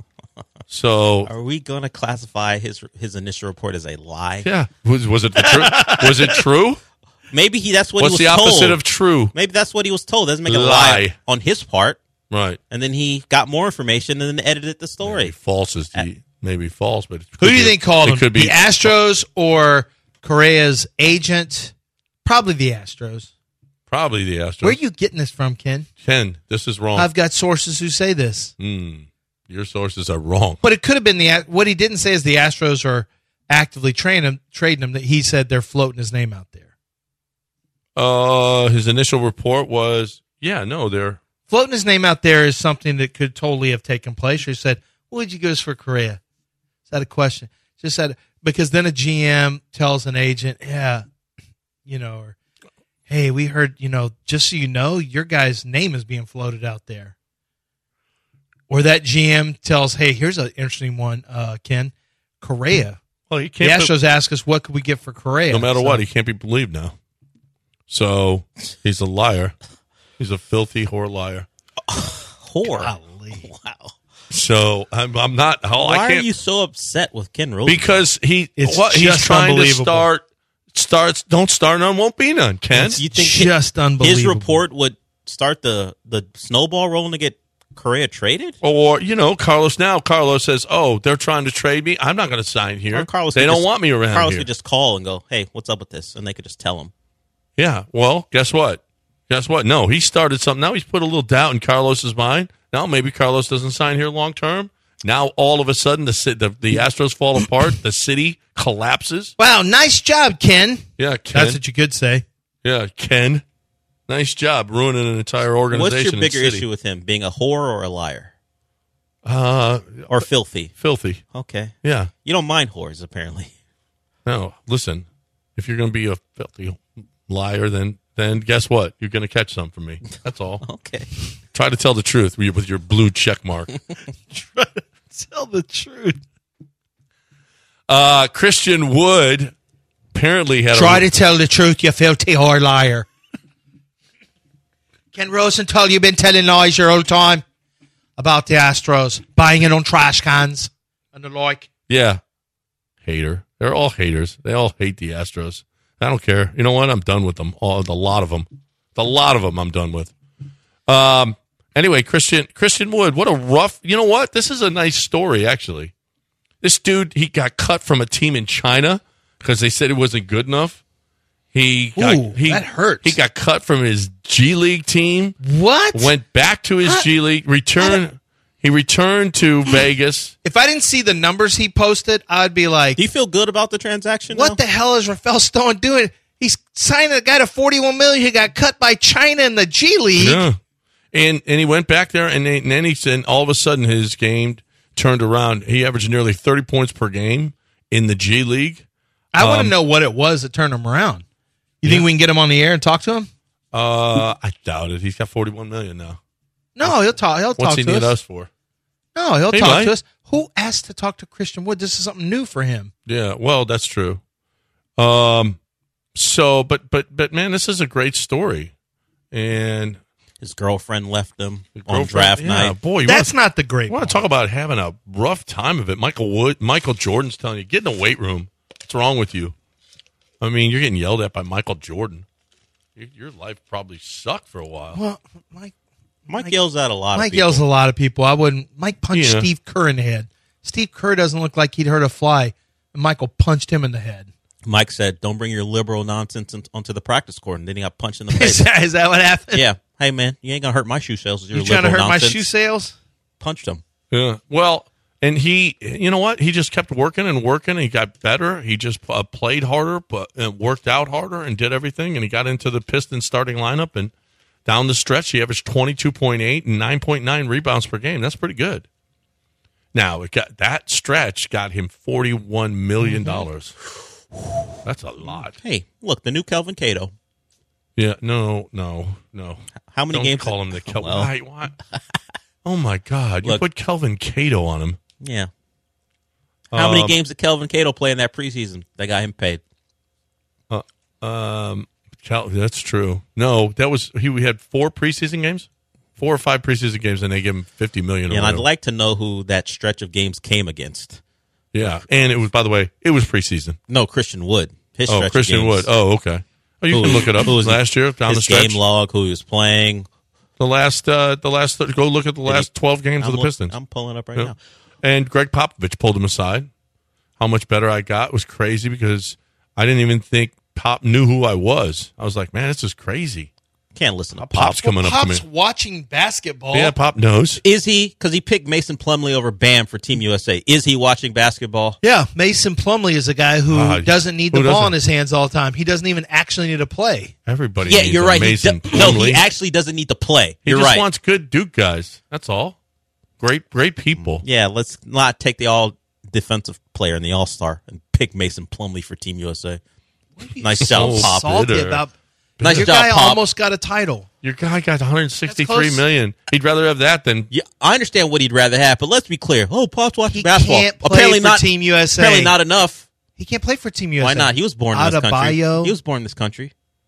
So, are we going to classify his initial report as a lie? Yeah. Was it the truth? Was it true? Maybe that's what he was told. What's the opposite of true? Maybe that's what he was told. Doesn't make a lie on his part. Right. And then he got more information and then edited the story. Maybe false, but who do you think called him? Could be the Astros or Correa's agent? Probably the Astros. Probably the Astros. Where are you getting this from, Ken? Ken, this is wrong. I've got sources who say this. Your sources are wrong. But it could have been what he didn't say is the Astros are actively trading him. That he said they're floating his name out there. His initial report was, they're floating his name out there is something that could totally have taken place. Or he said, "What would you give us for Correa?" Is that a question? Just said because then a GM tells an agent, or hey, we heard, just so you know, your guy's name is being floated out there. Or that GM tells, hey, here's an interesting one, Ken, Correa. Well, he can't. The Astros ask us, what could we get for Correa? No matter what, he can't be believed now. So he's a liar. He's a filthy whore liar. Whore. Golly. Wow. So I'm not. Why are you so upset with Ken Rosenthal? Because he's trying to start. Don't start none, won't be none, Ken. You think just unbelievable. His report would start the snowball rolling to get Correa traded? Or, Carlos says, oh, they're trying to trade me. I'm not going to sign here. They don't want me around here. Carlos could just call and go, hey, what's up with this? And they could just tell him. Yeah, well, guess what? No, he started something. Now he's put a little doubt in Carlos's mind. Now maybe Carlos doesn't sign here long term. Now all of a sudden the Astros fall apart. The city collapses. Wow, nice job, Ken. Yeah, Ken. That's what you could say. Yeah, Ken. Nice job ruining an entire organization. What's your bigger issue with him? Being a whore or a liar? Or filthy? Filthy. Okay. Yeah. You don't mind whores, apparently. No, listen. If you're going to be a filthy liar, then guess what? You're going to catch some from me. That's all. Okay. Try to tell the truth with your blue check mark. Try to tell the truth. Christian Wood apparently had Try to tell the truth, you filthy whore liar. Ken Rosenthal, you've been telling lies your whole time about the Astros, buying it on trash cans and the like. Yeah. Hater. They're all haters. They all hate the Astros. I don't care. You know what? I'm done with them. A lot of them. A lot of them I'm done with. Anyway, Christian Wood, what a rough... You know what? This is a nice story, actually. This dude, he got cut from a team in China because they said it wasn't good enough. That hurts. He got cut from his G League team. What? Went back to his G League. He returned to Vegas. If I didn't see the numbers he posted, I'd be like... Do you feel good about the transaction? What the hell is Rafael Stone doing? He's signing a guy to $41 million. He got cut by China in the G League. Yeah. And he went back there, and then he said all of a sudden his game turned around. He averaged nearly 30 points per game in the G League. I want to know what it was that turned him around. You think we can get him on the air and talk to him? I doubt it. He's got $41 million now. No, he'll talk. He'll talk to us. What's he need us for? No, he'll He talk might. to us. Who asked to talk to Christian Wood? This is something new for him. Yeah, well, that's true. So, but man, this is a great story, and his girlfriend left him on draft night. Boy, That's not the great. You want to talk about having a rough time of it? Michael Jordan's telling you, get in the weight room. What's wrong with you? I mean, you're getting yelled at by Michael Jordan. Your life probably sucked for a while. Well, Mike yells at a lot of Mike people. yells at a lot of people. Mike punched Yeah. Steve Kerr in the head. Steve Kerr doesn't look like he'd hurt a fly, and Michael punched him in the head. Mike said, "Don't bring your liberal nonsense onto the practice court," and then he got punched in the face. Is that what happened? Yeah. Hey, man, you ain't gonna hurt my shoe sales. With your You trying to hurt liberal my nonsense. shoe sales? Punched him. Yeah. Well, and he, you know what? He just kept working and working. And he got better. He just played harder, but worked out harder, and did everything. And he got into the Pistons starting lineup. And down the stretch, he averaged 22.8 and 9.9 rebounds per game. That's pretty good. Now, that stretch got him $41 million. That's a lot. Hey, look, the new Kelvin Cato. Yeah. No. How many Don't games? call him the Kelvin. Well. What? Oh my God! You Look. put Kelvin Cato on him. Yeah. How many games did Kelvin Cato play in that preseason? They got him paid. That's true. No, that was we had 4 preseason games, 4 or 5 preseason games, and they gave him $50 million. And I'd like to know who that stretch of games came against. Yeah, and it was, by the way, it was preseason. No, Christian Wood. His stretch Christian of games. Wood. Oh, okay. Oh, you can look it up. Last year down his the stretch. game log, who he was playing. The last. Go look at the last 12 games of the Pistons. I'm pulling up right now. And Greg Popovich pulled him aside. How much better I got was crazy because I didn't even think Pop knew who I was. I was like, man, this is crazy. Can't listen to Pop's coming up to me. Pop's watching basketball. Yeah, Pop knows. Is he? Because he picked Mason Plumlee over Bam for Team USA. Is he watching basketball? Yeah, Mason Plumlee is a guy who doesn't need the who ball doesn't? in his hands all the time. He doesn't even actually need to play. Everybody Yeah, needs you're a right. Mason No, Plumlee. he actually doesn't need to play. He You're just right. wants good Duke guys. That's all. Great people. Yeah, let's not take the all-defensive player and the all-star and pick Mason Plumlee for Team USA. Nice job, so Pop. Salty bitter. about Nice your job, guy Pop. almost got a title. Your guy got That's $163 close. million. He'd rather have that than Yeah, I understand what he'd rather have, but let's be clear. Oh, Pop's watching He basketball. can't play Apparently for not. Team USA. Apparently not enough. He can't play for Team USA. Why not? He was born in this country. Adebayo. He was born in this country.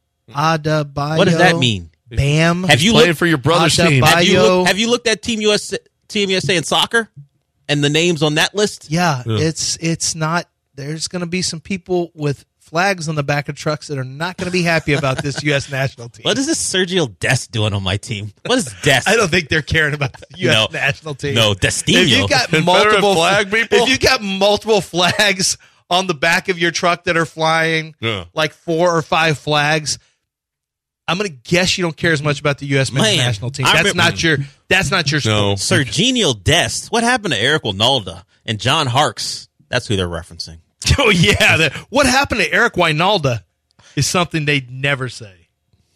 Adebayo. What does that mean? Bam. Have you playing looked, for your brother's Adebayo. team. have you looked at Team USA in soccer and the names on that list? Yeah, Yeah. it's not. There's going to be some people with flags on the back of trucks that are not going to be happy about this U.S. national team. What is this Sergio Dest doing on my team? What is Dest? I don't think they're caring about the U.S. No. national team. No, Destino. If you got Confederate multiple flag people? if you got multiple flags on the back of your truck that are flying, Yeah. like 4 or 5 flags, I'm going to guess you don't care as much about the U.S. men's Man, national team. I That's remember- not your No. sport. Serginho Dest. What happened to Eric Winalda and John Harkes? That's who they're referencing. Oh yeah, what happened to Eric Wynalda is something they'd never say.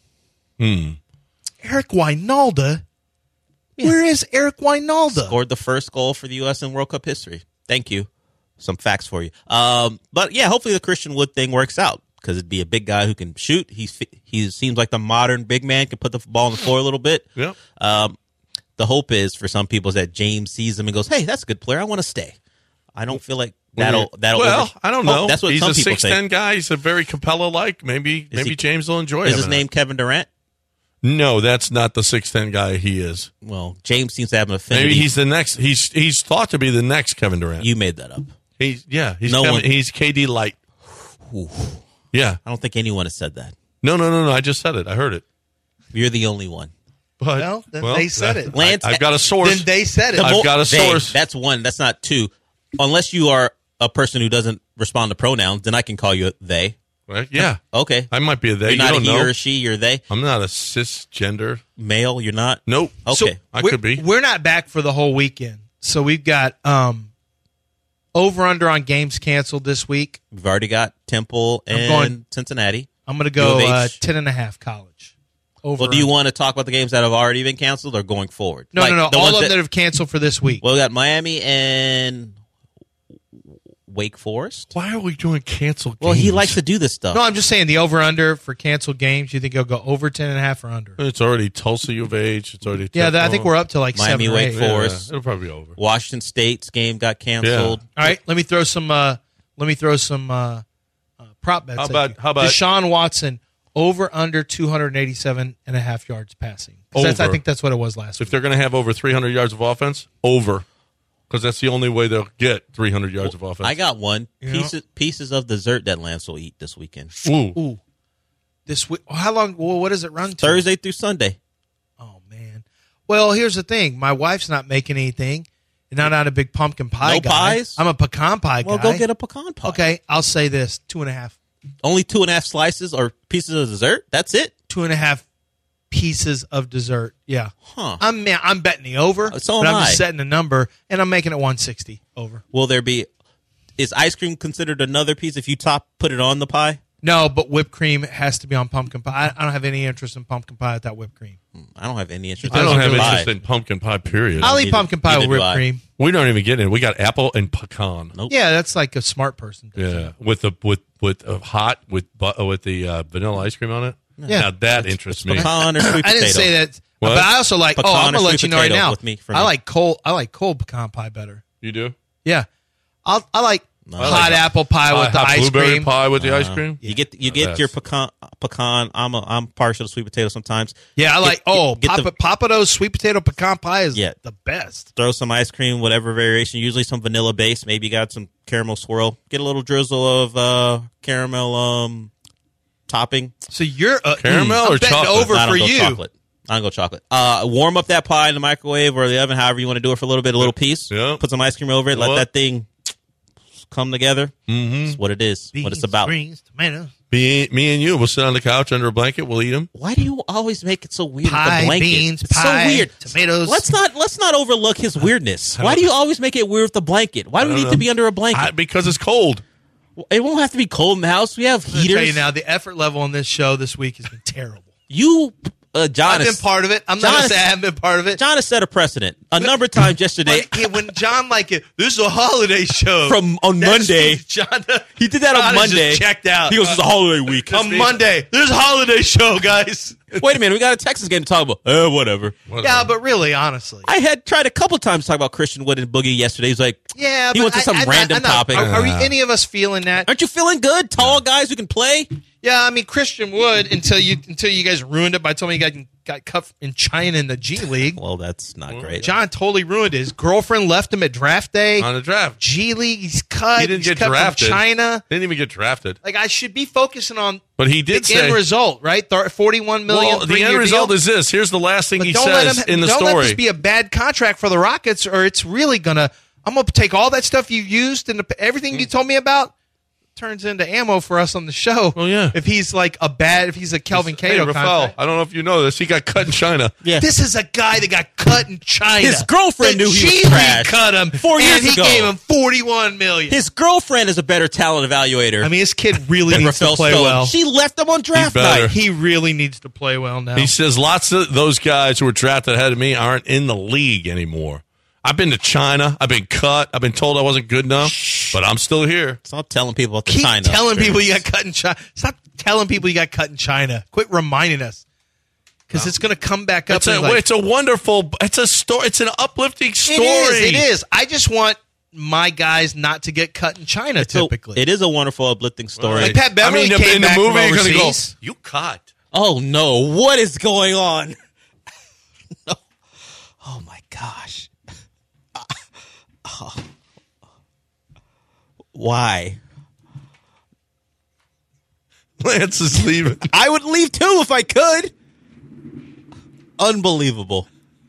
Eric Wynalda? Where is Eric Wynalda? Scored the first goal for the U.S. in World Cup history. Thank you. Some facts for you. But yeah, hopefully the Christian Wood thing works out because it'd be a big guy who can shoot. He seems like the modern big man, can put the ball on the floor a little bit. Yep. The hope is for some people is that James sees him and goes, "Hey, that's a good player. I want to stay." I don't feel like that'll. Well, I don't know. That's what He's some a people 6'10" think. guy. He's a very Capella-like. Maybe he- James will enjoy it. Is his name Kevin Durant? No, that's not the 6'10" guy he is. Well, James seems to have an affinity. Maybe he's the next. He's thought to be the next Kevin Durant. You made that up. He's No one- he's KD light. Yeah. I don't think anyone has said that. No. I just said it. I heard it. You're the only one. But, Well, then they said it. Lance- I've got a source. Then they said it. I've got a They, source. that's one. That's not two. Unless you are a person who doesn't respond to pronouns, then I can call you a they. Right? Yeah. Okay. I might be a they. You're not you a don't he know. or a she. You're they. I'm not a cisgender. Male. You're not. Nope. Okay. I could be. We're not back for the whole weekend. So we've got over under on games canceled this week. We've already got Temple and Cincinnati. I'm going to go U of H. 10.5 college. Over. Well, do you want to talk about the games that have already been canceled or going forward? No. All of them that have canceled for this week. Well, we got Miami and Wake Forest. Why are we doing canceled games? Well, he likes to do this stuff. No, I'm just saying the over-under for canceled games. You think he'll go over 10.5 or under? It's already Tulsa U of H. It's already I think we're up to like Miami, 7 or 8. Wake Forest. Yeah, it'll probably be over. Washington State's game got canceled. All right, let me throw some prop bets. How about Deshaun Watson over under 287.5 yards passing? I think that's what it was last week. If they're going to have over 300 yards of offense, over. Because that's the only way they'll get 300 yards of offense. I got one. Pieces of dessert that Lance will eat this weekend. Ooh. This week? How long? What does it run to? Thursday through Sunday. Oh, man. Well, here's the thing. My wife's not making anything. And I'm not a big pumpkin pie guy. pies? I'm a pecan pie guy. Well, go get a pecan pie. Okay, I'll say this. 2.5. Only 2.5 slices or pieces of dessert? That's it? 2.5 pieces of dessert. Yeah. Huh. I'm betting the over. So but am I'm I. just setting a number, and I'm making it 160 over. Will there be... Is ice cream considered another piece if you put it on the pie? No, but whipped cream has to be on pumpkin pie. I don't have any interest in pumpkin pie without whipped cream. I don't have any interest. I don't have pumpkin interest pie. in pumpkin pie, period. I'll eat pumpkin pie with neither do whipped I. cream. We don't even get it. We got apple and pecan. Nope. Yeah, that's like a smart person. Yeah, with the vanilla ice cream on it. Yeah. Now that interests me. Pecan or sweet potato? I didn't say that, What? but I also like. Pecan I'm or gonna let sweet you know right potato now. with me, for I me. like cold pecan pie better. You do? Yeah, I like hot like apple pie with the hot ice blueberry cream. pie with the ice cream. You get your pecan. I'm partial to sweet potato sometimes. Yeah, I like. Get Papado's sweet potato pecan pie is Yeah. the best. Throw some ice cream, whatever variation. Usually some vanilla base. Maybe you got some caramel swirl. Get a little drizzle of caramel topping. So you're Caramel I'm or betting chocolate? over I don't for go you. chocolate. I don't go chocolate. Warm up that pie in the microwave or the oven, however you want to do it for a little bit, a little piece. Yeah. Put some ice cream over it. Let What? that thing come together. Mm-hmm. That's what it is. What it's about. Greens, tomatoes, Me and you will sit on the couch under a blanket. We'll eat them. Why do you always make it so weird with pie, the blanket? beans, It's pie, so weird. tomatoes. Let's not overlook his weirdness. Why do you always make it weird with the blanket? Why do we need to be under a blanket? Because it's cold. It won't have to be cold in the house. We have I'm gonna heaters. tell you now, the effort level on this show this week has been terrible. John I've been part of it. I'm not going to say I haven't been part of it. John has set a precedent a number of times yesterday. When John this is a holiday show. On Monday. John, He did that on John is Monday. just checked out. He goes, it's a holiday week. On Monday, there's a holiday show, guys. Wait a minute, we got a Texas game to talk about. Whatever. Yeah, but really, honestly. I had tried a couple times to talk about Christian Wood and Boogie yesterday. He's like, Yeah, he but went to some random topic. Are we any of us feeling that? Aren't you feeling good? Tall guys who can play? Yeah, I mean Christian Wood until you guys ruined it by telling me he got cut in China in the G League. Well, that's not great. John totally ruined it. His girlfriend left him at draft day. On the draft. G League, he's cut. He didn't He's get cut drafted. from China. Didn't even get drafted. Like I should be focusing on But he did the say end result, right? 41 million. Well, the end result is this. Here's the last thing But he don't let says him, in the don't story. let this be a bad contract for the Rockets, or it's really gonna. I'm gonna take all that stuff you used and everything you told me about turns into ammo for us on the show. Oh yeah. If he's like if he's a Kelvin Cato Rafael, contract. I don't know if you know this. He got cut in China. Yeah. This is a guy that got cut in China. His girlfriend The knew he G was League trash cut him 4 years and he ago. gave him $41 million. His girlfriend is a better talent evaluator. I mean, this kid really than needs to Rafael play Stone. well. She left him on draft better. night. He really needs to play well now. He says lots of those guys who were drafted ahead of me aren't in the league anymore. I've been to China. I've been cut. I've been told I wasn't good enough, but I'm still here. Stop telling people about the Keep China. telling experience. people you got cut in China. Stop telling people you got cut in China. Quit reminding us. Because it's going to come back up. It's a wonderful, it's a story. It's an uplifting story. It is. I just want my guys not to get cut in China typically. It is a wonderful, uplifting story. Like Pat Beverly came in the back movie, from you're going to go, overseas. you cut. Oh, no. What is going on? No. Oh, my gosh. Why? Lance is leaving. I would leave too if I could. Unbelievable.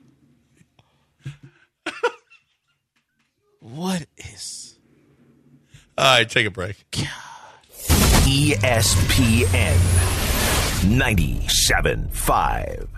What is... All right, take a break. ESPN 97.5.